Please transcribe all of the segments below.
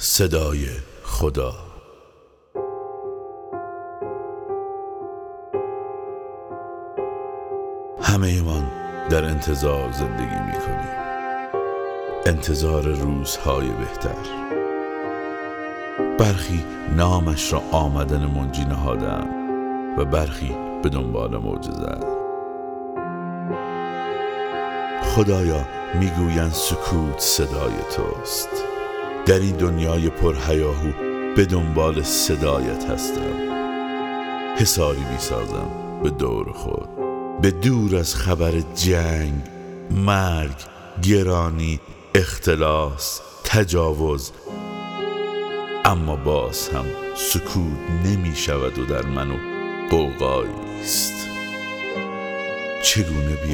صدای خدا. همه من در انتظار زندگی می‌کنیم، انتظار روزهای بهتر. برخی نامش را آمدن منجی نهادند و برخی به دنبال معجزه. خدایا، میگویند سکوت صدای توست. در این دنیای پرهیاهو به دنبال صدایت هستم. حصاری میسازم به دور خود، به دور از خبر جنگ، مرگ، گرانی، اختلاس، تجاوز. اما باز هم سکوت نمی شود و در منو غوغایی است. چگونه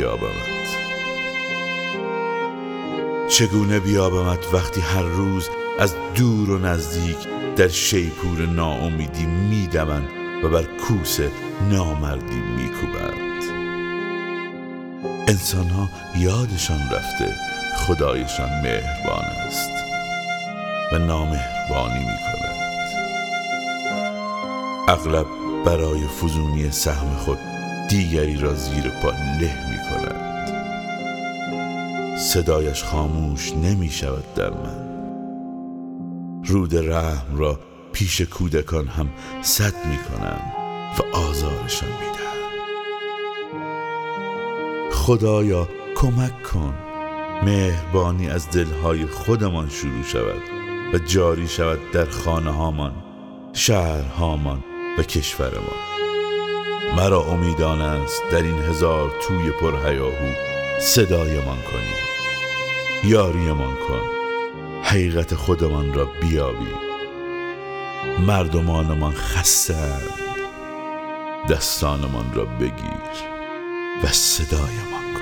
بیابمت وقتی هر روز از دور و نزدیک در شیپور ناامیدی میدمند و بر کوس نامردی میکوبند. انسانها یادشان رفته خدایشان مهربان است و نامهربانی میکند. اغلب برای فزونی سهم خود دیگری را زیر پا له میکند. صدایش خاموش نمی شود در من. رود رحم را پیش کودکان هم سد می کنند و آزارشان می دهند. خدایا، کمک کن مهربانی از دلهای خودمان شروع شود و جاری شود در خانه هامان، شهرهامان و کشورمان. مرا امیدان است در این هزار توی پرهیاهو صدایمان کنی، یاریمان کن، حقیقت خودمان را بیابی. مردمانمان خسته‌اند، دستانمان را بگیر و صدایمان کن.